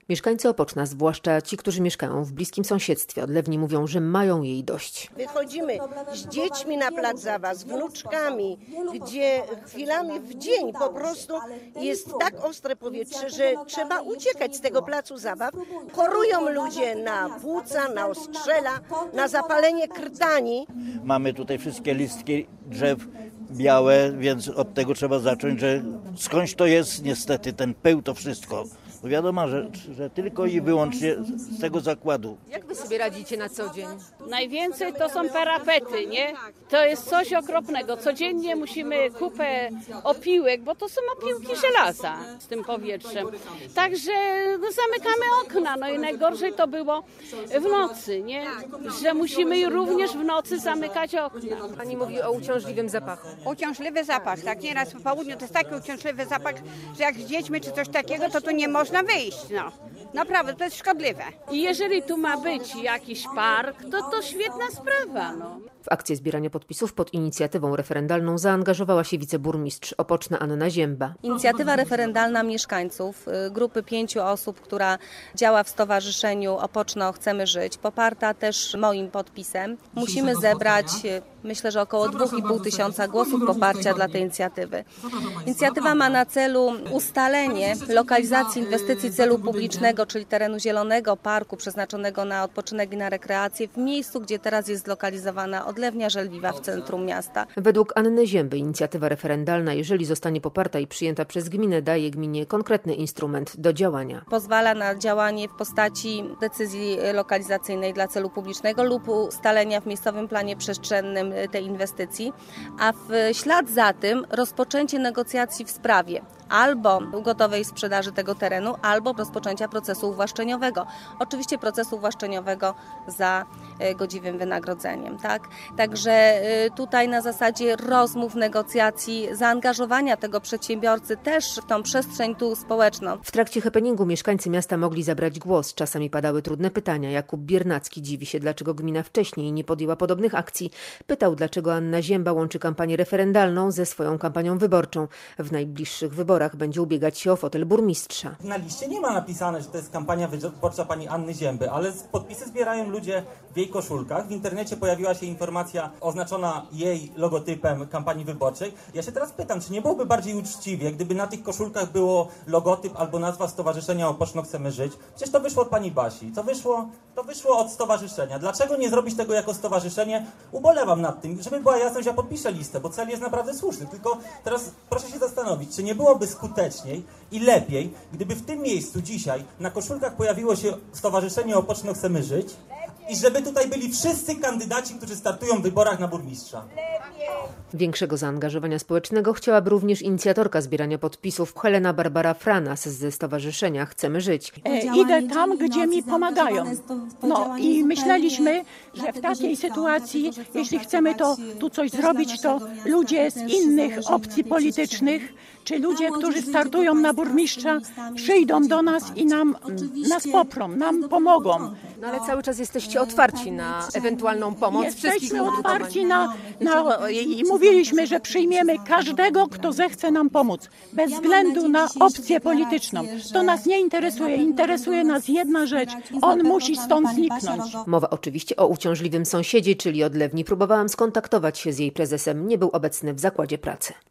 Mieszkańcy Opoczna, zwłaszcza ci, którzy mieszkają w bliskim sąsiedztwie odlewni, mówią, że mają jej dość. Wychodzimy z dziećmi na plac zabaw, z wnuczkami, gdzie chwilami w dzień po prostu jest tak ostre powietrze, że trzeba uciekać z tego placu zabaw. Chorują ludzie na płuca, na ostrzela, na zapalenie krtani. Mamy tutaj wszystkie listki drzew białe, więc od tego trzeba zacząć, że skądś to jest niestety ten pył, to wszystko. Bo wiadomo, że tylko i wyłącznie z tego zakładu. Jak wy sobie radzicie na co dzień? Najwięcej to są parapety, nie? To jest coś okropnego. Codziennie musimy kupę opiłek, bo to są opiłki żelaza z tym powietrzem. Także zamykamy okna. No i najgorzej to było w nocy, nie? Że musimy również w nocy zamykać okna. Pani mówi o uciążliwym zapachu. Uciążliwy zapach, tak? Nieraz po południu to jest taki uciążliwy zapach, że jak z dziećmi czy coś takiego, to tu nie można wyjść, no. Naprawdę, to jest szkodliwe. I jeżeli tu ma być jakiś park, to świetna sprawa, no. W akcję zbierania podpisów pod inicjatywą referendalną zaangażowała się wiceburmistrz Opoczna Anna Zięba. Inicjatywa referendalna mieszkańców, grupy 5 osób, która działa w Stowarzyszeniu Opoczno Chcemy Żyć, poparta też moim podpisem. Musimy zebrać, myślę, że około 2,5 tysiąca głosów poparcia dla tej inicjatywy. Inicjatywa ma na celu ustalenie lokalizacji inwestycji celu publicznego, czyli terenu zielonego, parku przeznaczonego na odpoczynek i na rekreację w miejscu, gdzie teraz jest zlokalizowana odlewnia żelwiwa w centrum miasta. Według Anny Zięby inicjatywa referendalna, jeżeli zostanie poparta i przyjęta przez gminę, daje gminie konkretny instrument do działania. Pozwala na działanie w postaci decyzji lokalizacyjnej dla celu publicznego lub ustalenia w miejscowym planie przestrzennym tej inwestycji, a w ślad za tym rozpoczęcie negocjacji w sprawie albo gotowej sprzedaży tego terenu, albo rozpoczęcia procesu uwłaszczeniowego. Oczywiście procesu uwłaszczeniowego za godziwym wynagrodzeniem. Tak? Także tutaj na zasadzie rozmów, negocjacji, zaangażowania tego przedsiębiorcy też w tą przestrzeń tu społeczną. W trakcie happeningu mieszkańcy miasta mogli zabrać głos. Czasami padały trudne pytania. Jakub Biernacki dziwi się, dlaczego gmina wcześniej nie podjęła podobnych akcji. Pytał, dlaczego Anna Zięba łączy kampanię referendalną ze swoją kampanią wyborczą. W najbliższych wyborach będzie ubiegać się o fotel burmistrza. Na liście nie ma napisane, że to jest kampania wyborcza pani Anny Zięby, ale podpisy zbierają ludzie w jej koszulkach. W internecie pojawiła się informacja oznaczona jej logotypem kampanii wyborczej. Ja się teraz pytam, czy nie byłoby bardziej uczciwie, gdyby na tych koszulkach było logotyp albo nazwa Stowarzyszenia Opoczno Chcemy Żyć? Przecież to wyszło od pani Basi, to wyszło od stowarzyszenia. Dlaczego nie zrobić tego jako stowarzyszenie? Ubolewam nad tym. Żeby była jasność, ja podpiszę listę, bo cel jest naprawdę słuszny. Tylko teraz proszę się zastanowić, czy nie byłoby skuteczniej i lepiej, gdyby w tym miejscu dzisiaj na koszulkach pojawiło się Stowarzyszenie Opoczno Chcemy Żyć i żeby tutaj byli wszyscy kandydaci, którzy startują w wyborach na burmistrza. Większego zaangażowania społecznego chciałaby również inicjatorka zbierania podpisów Helena Barbara Franas ze Stowarzyszenia Chcemy Żyć. Idę tam, gdzie mi pomagają. No i myśleliśmy, że w takiej sytuacji, jeśli chcemy tu coś zrobić, to ludzie z innych opcji politycznych, czy ludzie, którzy startują na burmistrza, przyjdą do nas i nas poprą, nam pomogą. No ale cały czas jesteście otwarci na ewentualną pomoc. Jesteśmy otwarci i mówiliśmy, że przyjmiemy każdego, kto zechce nam pomóc, bez względu na opcję polityczną. To nas nie interesuje. Interesuje nas jedna rzecz. On musi stąd zniknąć. Mowa oczywiście o uciążliwym sąsiedzie, czyli odlewni. Próbowałam skontaktować się z jej prezesem. Nie był obecny w zakładzie pracy.